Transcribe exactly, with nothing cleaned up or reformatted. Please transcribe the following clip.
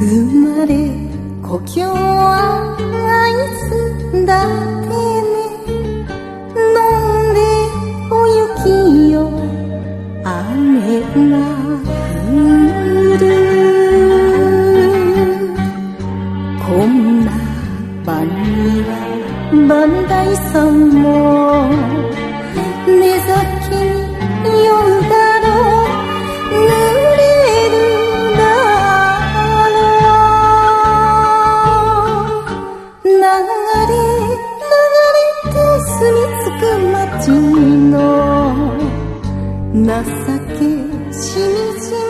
生まれ故郷は会津だってね。飲んでお雪よ雨が降る。こんな晩には磐梯山も寝酒に酔うだろう。濡れるだろう。流れ流れて住み着く街の情けしみじみ